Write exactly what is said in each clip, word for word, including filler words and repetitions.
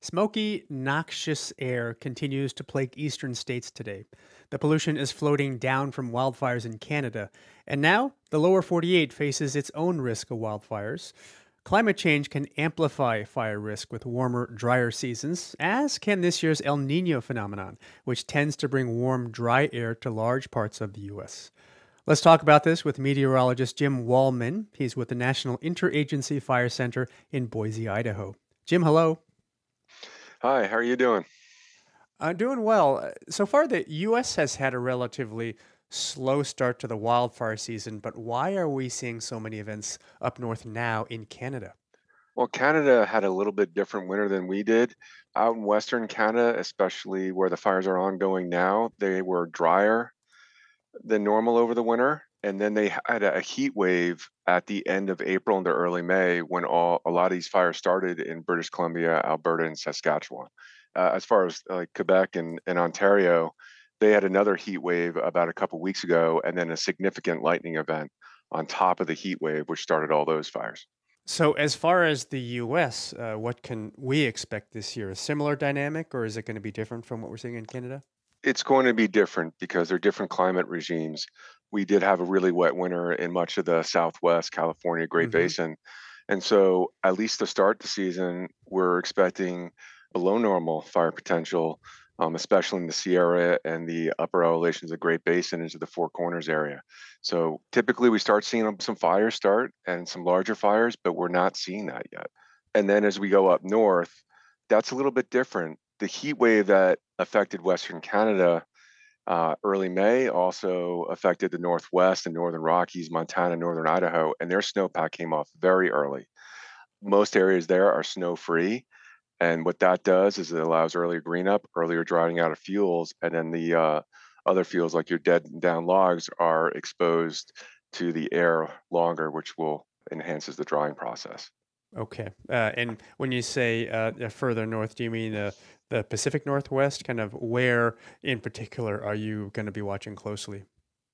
Smoky, noxious air continues to plague eastern states today. The pollution is floating down from wildfires in Canada, and now the lower forty-eight faces its own risk of wildfires. Climate change can amplify fire risk with warmer, drier seasons, as can this year's El Nino phenomenon, which tends to bring warm, dry air to large parts of the U S. Let's talk about this with meteorologist Jim Wallman. He's with the National Interagency Fire Center in Boise, Idaho. Jim, hello. Hi, how are you doing? I'm doing well. Uh, So far, the U S has had a relatively slow start to the wildfire season, but why are we seeing so many events up north now in Canada? Well, Canada had a little bit different winter than we did. Out in Western Canada, especially where the fires are ongoing now, they were drier than normal over the winter. And then they had a heat wave at the end of April into early May when all a lot of these fires started in British Columbia, Alberta, and Saskatchewan. Uh, as far as like Quebec and, and Ontario, they had another heat wave about a couple weeks ago, and then a significant lightning event on top of the heat wave, which started all those fires. So, as far as the U S, uh, what can we expect this year? A similar dynamic, or is it going to be different from what we're seeing in Canada? It's going to be different because they're different climate regimes. We did have a really wet winter in much of the Southwest California Great Hmm. Basin. And so, at least to start the season, we're expecting below normal fire potential, um, especially in the Sierra and the upper elevations of Great Basin into the Four Corners area. So, typically, we start seeing some fires start and some larger fires, but we're not seeing that yet. And then as we go up north, that's a little bit different. The heat wave that affected Western Canada uh, early May also affected the Northwest and Northern Rockies, Montana, Northern Idaho, and their snowpack came off very early. Most areas there are snow free. And what that does is it allows earlier green up, earlier drying out of fuels, and then the uh, other fuels, like your dead and down logs, are exposed to the air longer, which will enhances the drying process. Okay. Uh, and when you say uh, uh, further north, do you mean uh, the Pacific Northwest? Kind of where in particular are you going to be watching closely?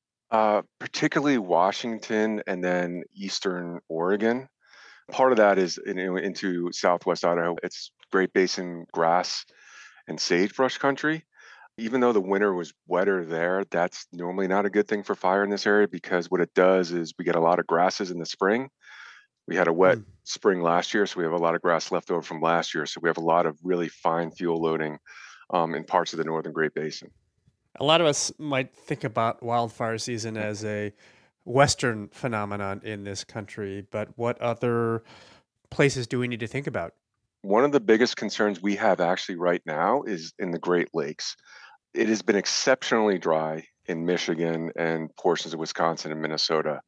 Uh, particularly Washington and then Eastern Oregon. Part of that is in, in- into Southwest Idaho. It's Great Basin grass and sagebrush country. Even though the winter was wetter there, that's normally not a good thing for fire in this area because what it does is we get a lot of grasses in the spring. We had a wet Hmm. spring last year, so we have a lot of grass left over from last year. So we have a lot of really fine fuel loading um, in parts of the northern Great Basin. A lot of us might think about wildfire season as a Western phenomenon in this country, but what other places do we need to think about? One of the biggest concerns we have actually right now is in the Great Lakes. It has been exceptionally dry in Michigan and portions of Wisconsin and Minnesota.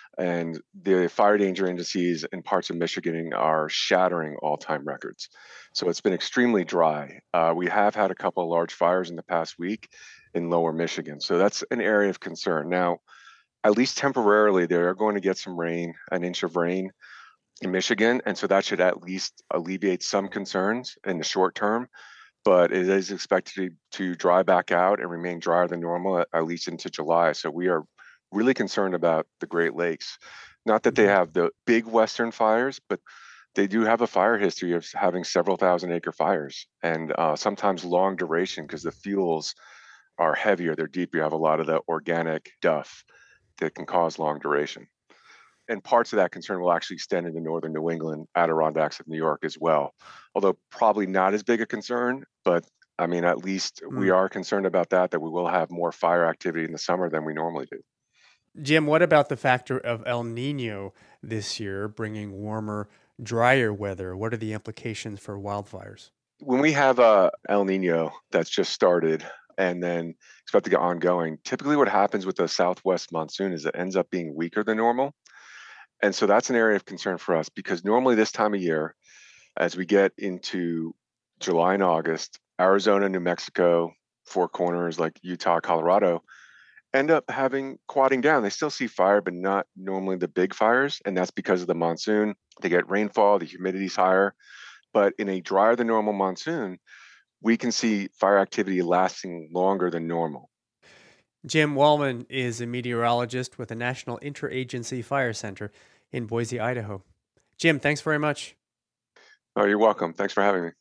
And the fire danger indices in parts of Michigan are shattering all time records. So it's been extremely dry. Uh, we have had a couple of large fires in the past week in lower Michigan. So that's an area of concern. Now, at least temporarily, they are going to get some rain, an inch of rain in Michigan. And so that should at least alleviate some concerns in the short term, but it is expected to, to dry back out and remain drier than normal at, at least into July. So we are really concerned about the Great Lakes. Not that they Mhm. have the big Western fires, but they do have a fire history of having several thousand acre fires and uh, sometimes long duration because the fuels are heavier, they're deeper. You have a lot of the organic duff that can cause long duration. And parts of that concern will actually extend into northern New England, Adirondacks of New York as well. Although probably not as big a concern, but I mean, at least we Mm. are concerned about that, that we will have more fire activity in the summer than we normally do. Jim, what about the factor of El Nino this year bringing warmer, drier weather? What are the implications for wildfires? When we have a El Nino that's just started and then expect to get ongoing, typically what happens with the southwest monsoon is it ends up being weaker than normal. And so that's an area of concern for us because normally this time of year, as we get into July and August, Arizona, New Mexico, Four Corners like Utah, Colorado, end up having quadding down. They still see fire, but not normally the big fires. And that's because of the monsoon. They get rainfall, the humidity's higher. But in a drier than normal monsoon, we can see fire activity lasting longer than normal. Jim Wallman is a meteorologist with the National Interagency Fire Center in Boise, Idaho. Jim, thanks very much. Oh, you're welcome. Thanks for having me.